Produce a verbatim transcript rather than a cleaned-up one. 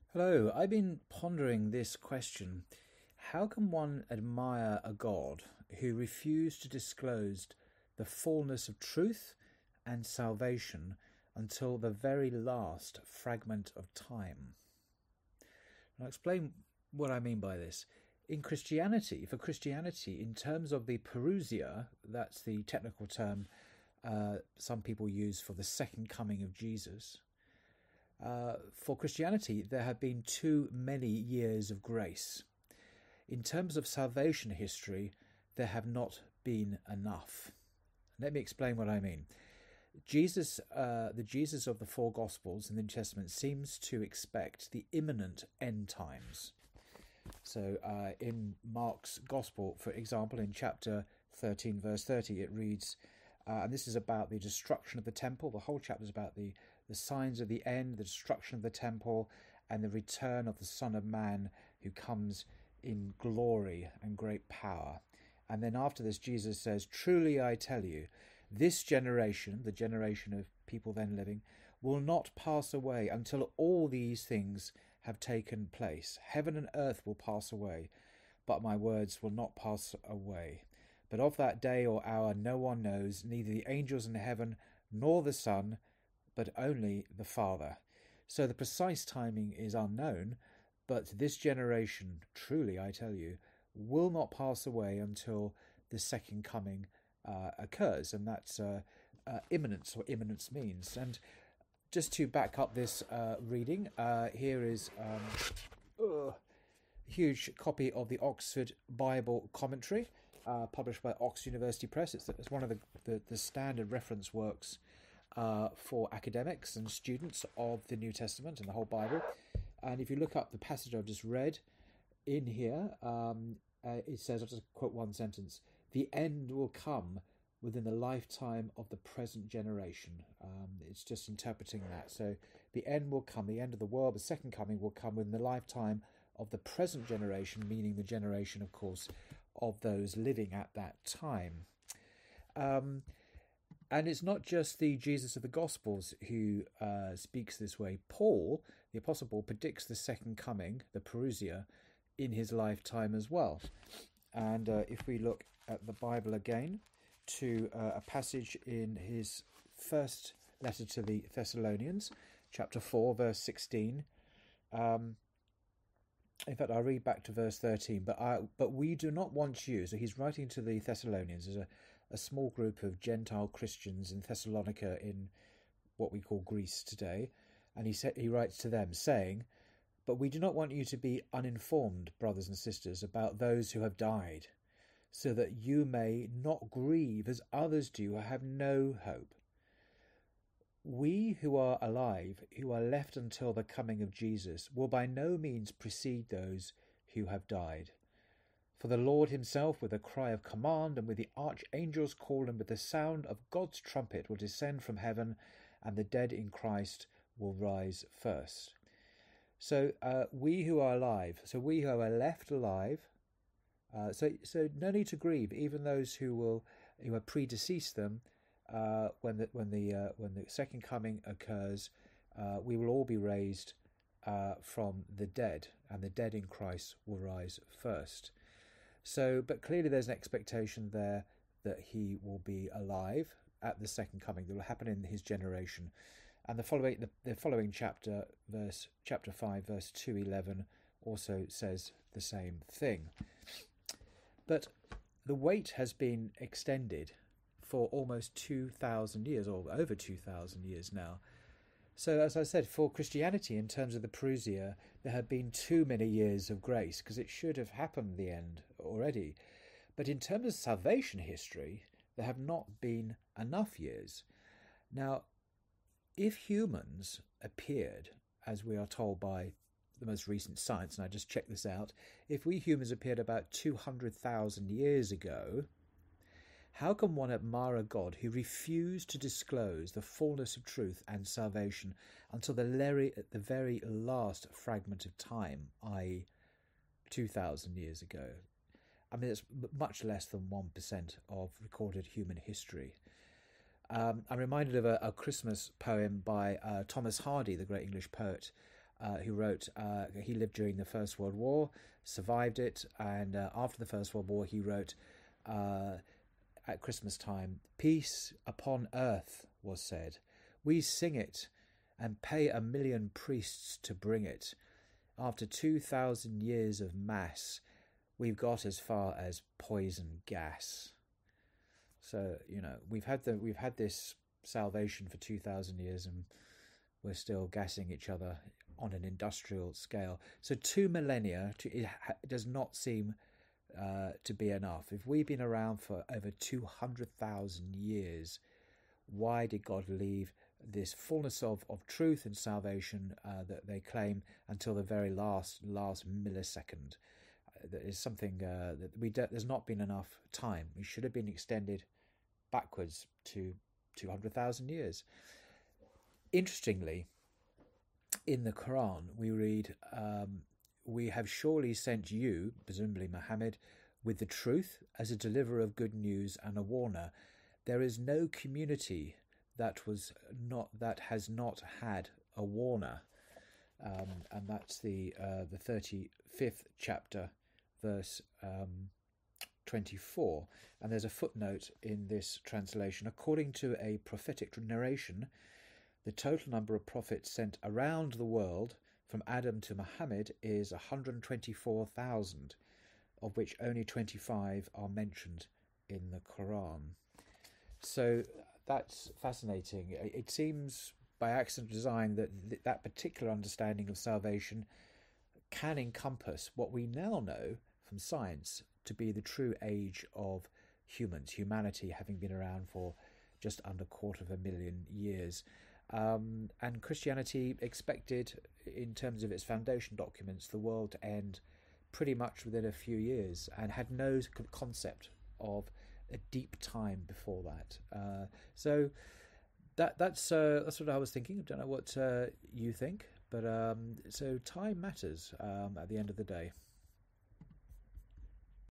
Hello, I've been pondering this question. How can one admire a God who refused to disclose the fullness of truth and salvation until the very last fragment of time? And I'll explain what I mean by this. In Christianity, for Christianity, in terms of the parousia, that's the technical term uh, some people use for the second coming of Jesus. Uh, for Christianity, there have been too many years of grace. In terms of salvation history, there have not been enough. Let me explain what I mean. Jesus, uh, the Jesus of the four Gospels in the New Testament, seems to expect the imminent end times. So uh, in Mark's Gospel, for example, in chapter thirteen, verse thirty, it reads, uh, and this is about the destruction of the temple. The whole chapter is about the, the signs of the end, the destruction of the temple, and the return of the Son of Man who comes in glory and great power. And then after this, Jesus says, "Truly I tell you, this generation," the generation of people then living, "will not pass away until all these things have taken place. Heaven and earth will pass away, but my words will not pass away. But of that day or hour no one knows, neither the angels in heaven nor the Son, but only the Father." So the precise timing is unknown, but this generation, truly I tell you, will not pass away until the second coming uh, occurs, and that's uh, uh, imminence, what imminence means. And just to back up this uh, reading, uh, here is um, uh, a huge copy of the Oxford Bible Commentary, uh, published by Oxford University Press. It's, it's one of the, the, the standard reference works uh, for academics and students of the New Testament and the whole Bible. And if you look up the passage I've just read in here, um, uh, it says, I'll just quote one sentence, "The end will come within the lifetime of the present generation." Um, it's just interpreting that. So the end will come, the end of the world, the second coming will come within the lifetime of the present generation, meaning the generation, of course, of those living at that time. Um, and it's not just the Jesus of the Gospels who uh, speaks this way. Paul, the Apostle Paul, predicts the second coming, the parousia, in his lifetime as well. And uh, if we look at the Bible again, to uh, a passage in his first letter to the Thessalonians, chapter four, verse sixteen. Um, in fact, I'll read back to verse thirteen. But I, but we do not want you. So he's writing to the Thessalonians as a, a small group of Gentile Christians in Thessalonica, in what we call Greece today. And he sa- he writes to them saying, "But we do not want you to be uninformed, brothers and sisters, about those who have died, so that you may not grieve as others do who have no hope. We who are alive, who are left until the coming of Jesus, will by no means precede those who have died. For the Lord himself, with a cry of command, and with the archangel's call, and with the sound of God's trumpet, will descend from heaven, and the dead in Christ will rise first." So uh, we who are alive, so we who are left alive, Uh, so, so no need to grieve. Even those who will, who have predeceased them, uh, when the when the uh, when the second coming occurs, uh, we will all be raised uh, from the dead, and the dead in Christ will rise first. So, but clearly, there's an expectation there that he will be alive at the second coming. That will happen in his generation, and the following the, the following chapter, verse chapter five, verse two eleven, also says the same thing. But the wait has been extended for almost two thousand years, or over two thousand years now. So, as I said, for Christianity, in terms of the parousia, there have been too many years of grace, because it should have happened the end already. But in terms of salvation history, there have not been enough years. Now, if humans appeared, as we are told by the most recent science, and I just checked this out, if we humans appeared about two hundred thousand years ago, how can one admire a God who refused to disclose the fullness of truth and salvation until the very, the very last fragment of time, that is two thousand years ago? I mean, it's much less than one percent of recorded human history. Um, I'm reminded of a, a Christmas poem by uh, Thomas Hardy, the great English poet, uh, who wrote, uh, he lived during the First World War, survived it, and uh, after the First World War he wrote uh, at Christmas time, "Peace upon earth was said. We sing it and pay a million priests to bring it. After two thousand years of mass, we've got as far as poison gas." So, you know, we've had the we've had this salvation for two thousand years, and we're still gassing each other on an industrial scale. So two millennia to, it, it does not seem uh, to be enough. If we've been around for over two hundred thousand years, why did God leave this fullness of, of truth and salvation uh, that they claim until the very last last millisecond? Uh, that is something uh, that we do, there's not been enough time. We should have been extended backwards to two hundred thousand years. Interestingly, in the Quran, we read, um, "We have surely sent you," presumably Muhammad, "with the truth as a deliverer of good news and a warner. There is no community that was not that has not had a warner." Um, and that's the uh, the thirty-fifth chapter, verse um, twenty-four. And there's a footnote in this translation. According to a prophetic narration, the total number of prophets sent around the world from Adam to Muhammad is one hundred twenty-four thousand, of which only twenty-five are mentioned in the Quran. So that's fascinating. It seems by accident design that th- that particular understanding of salvation can encompass what we now know from science to be the true age of humans, humanity having been around for just under a quarter of a million years. Um, and Christianity expected, in terms of its foundation documents, the world to end pretty much within a few years, and had no concept of a deep time before that. Uh, so that that's uh, that's what I was thinking. I don't know what uh, you think, but um, so time matters um, at the end of the day.